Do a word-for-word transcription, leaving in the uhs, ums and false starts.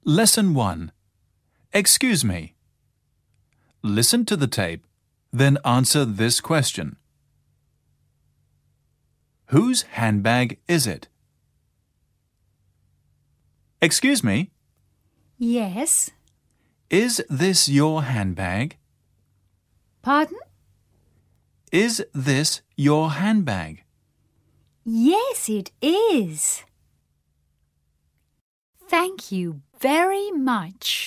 Lesson one. Excuse me. Listen to the tape, then answer this question. Whose handbag is it? Excuse me, Yes. is this your handbag? Pardon? Is this your handbag? Yes, it is. Thank you very much.